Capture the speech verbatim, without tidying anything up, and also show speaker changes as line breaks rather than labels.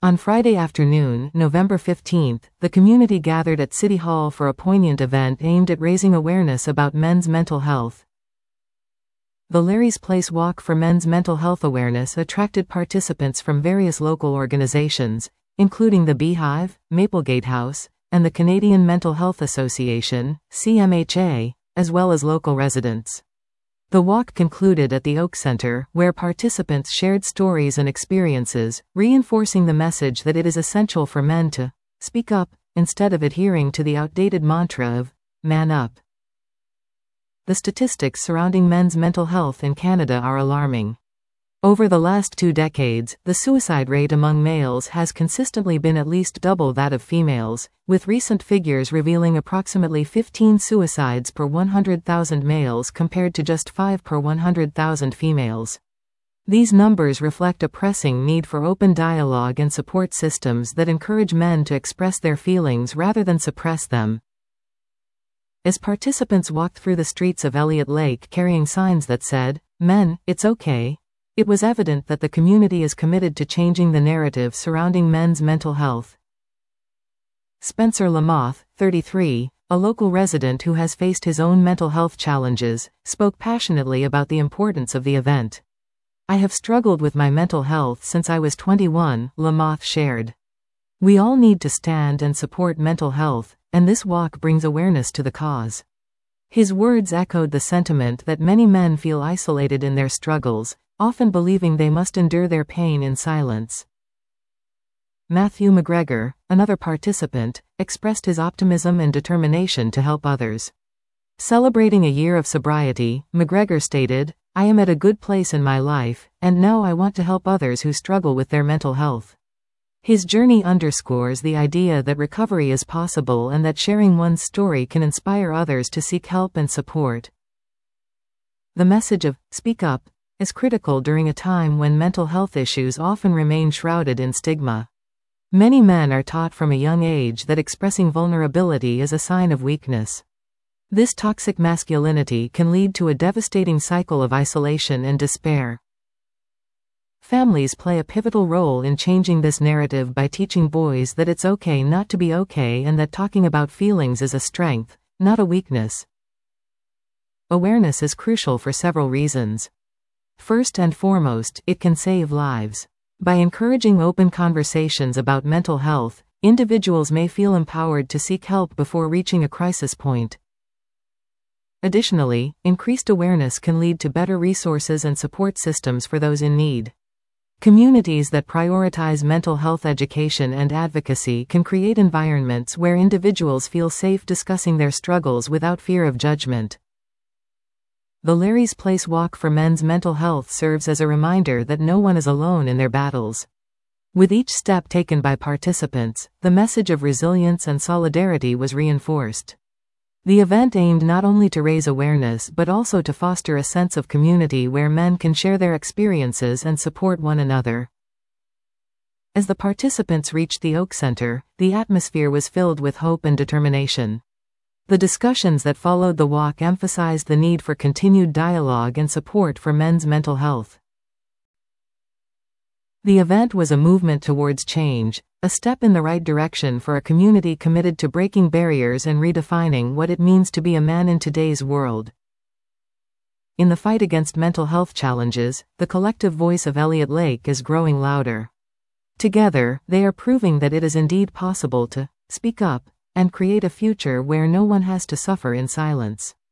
On Friday afternoon, November fifteenth, the community gathered at City Hall for a poignant event aimed at raising awareness about men's mental health. The Larry's Place Walk for Men's Mental Health Awareness attracted participants from various local organizations, including the Beehive, Maplegate House, and the Canadian Mental Health Association, C M H A, as well as local residents. The walk concluded at the Oak Centre, where participants shared stories and experiences, reinforcing the message that it is essential for men to speak up, instead of adhering to the outdated mantra of man up. The statistics surrounding men's mental health in Canada are alarming. Over the last two decades, the suicide rate among males has consistently been at least double that of females, with recent figures revealing approximately fifteen suicides per one hundred thousand males compared to just five per one hundred thousand females. These numbers reflect a pressing need for open dialogue and support systems that encourage men to express their feelings rather than suppress them. As participants walked through the streets of Elliott Lake carrying signs that said, "Men, it's okay," it was evident that the community is committed to changing the narrative surrounding men's mental health. Spencer Lamoth, thirty-three, a local resident who has faced his own mental health challenges, spoke passionately about the importance of the event. "I have struggled with my mental health since I was twenty-one, Lamoth shared. "We all need to stand and support mental health, and this walk brings awareness to the cause." His words echoed the sentiment that many men feel isolated in their struggles, often believing they must endure their pain in silence. Matthew McGregor, another participant, expressed his optimism and determination to help others. Celebrating a year of sobriety, McGregor stated, "I am at a good place in my life, and now I want to help others who struggle with their mental health." His journey underscores the idea that recovery is possible and that sharing one's story can inspire others to seek help and support. The message of "speak up" is critical during a time when mental health issues often remain shrouded in stigma. Many men are taught from a young age that expressing vulnerability is a sign of weakness. This toxic masculinity can lead to a devastating cycle of isolation and despair. Families play a pivotal role in changing this narrative by teaching boys that it's okay not to be okay and that talking about feelings is a strength, not a weakness. Awareness is crucial for several reasons. First and foremost, it can save lives. By encouraging open conversations about mental health, individuals may feel empowered to seek help before reaching a crisis point. Additionally, increased awareness can lead to better resources and support systems for those in need. Communities that prioritize mental health education and advocacy can create environments where individuals feel safe discussing their struggles without fear of judgment. The Larry's Place Walk for Men's Mental Health serves as a reminder that no one is alone in their battles. With each step taken by participants, the message of resilience and solidarity was reinforced. The event aimed not only to raise awareness but also to foster a sense of community where men can share their experiences and support one another. As the participants reached the Oak Centre, the atmosphere was filled with hope and determination. The discussions that followed the walk emphasized the need for continued dialogue and support for men's mental health. The event was a movement towards change, a step in the right direction for a community committed to breaking barriers and redefining what it means to be a man in today's world. In the fight against mental health challenges, the collective voice of Elliott Lake is growing louder. Together, they are proving that it is indeed possible to speak up and create a future where no one has to suffer in silence.